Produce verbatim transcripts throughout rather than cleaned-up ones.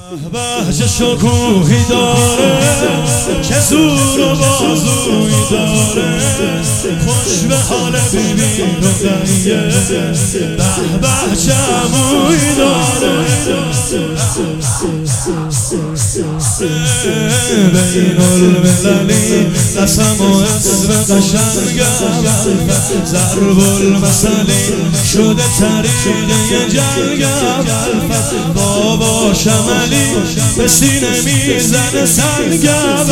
به چه شکوهی داره، چه زور و بازویی داره، خوش به حال بیبی رقیه. به به چه عمویی داره، بین المللی قسم و اسم قشنگم، ضرب المثلی شده طریقه جنگم. بابا شملی به سینه میزنه سنگم.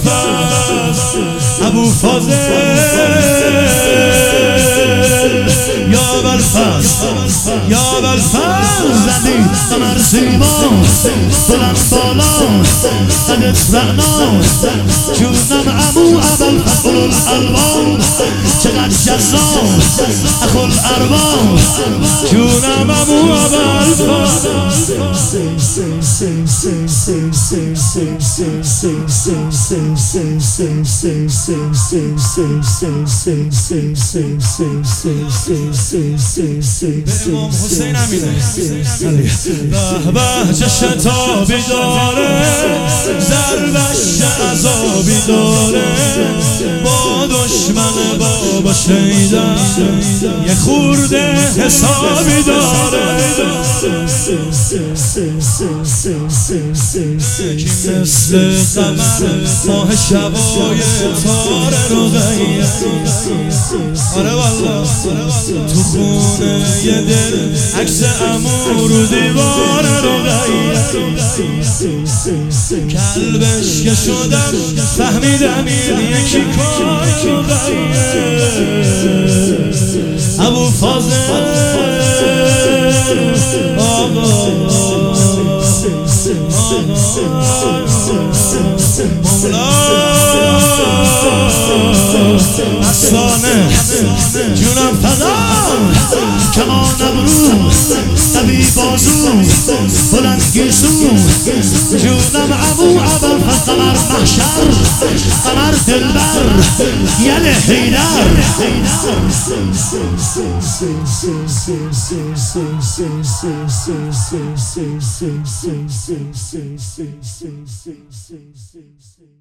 ابو فاضل یا بالفضل یا بالفضل، زدی قمر زیبا بلند بالا قدت رعنا، جونم ابو ابوالفضل الالوان، چقدر جذاب اخو الارباب، جونم ابو ابوالفضل. امام حسین امینه. به به چه شتابی داره، ضربش عذابی داره، با دشمن بابا شیدن یه خورده حسابی داره. کی مثل قمر ماه شبای تار رقیه. آره والله تو خونه یه دل عکس عمو رو دیوار رقیه. کلبش که شدم فهمیدم این یکی کار رقیه. ابو فاضل آقا افسانه جونم فدا، کمان ابرو قوی بازو بلند گیسو، جونم ابو ابوالفضل قمر محشر قمر دلبر یل حیدر. Sing, sing, sing, sing, sing, sing, sing, sing, sing, sing, sing.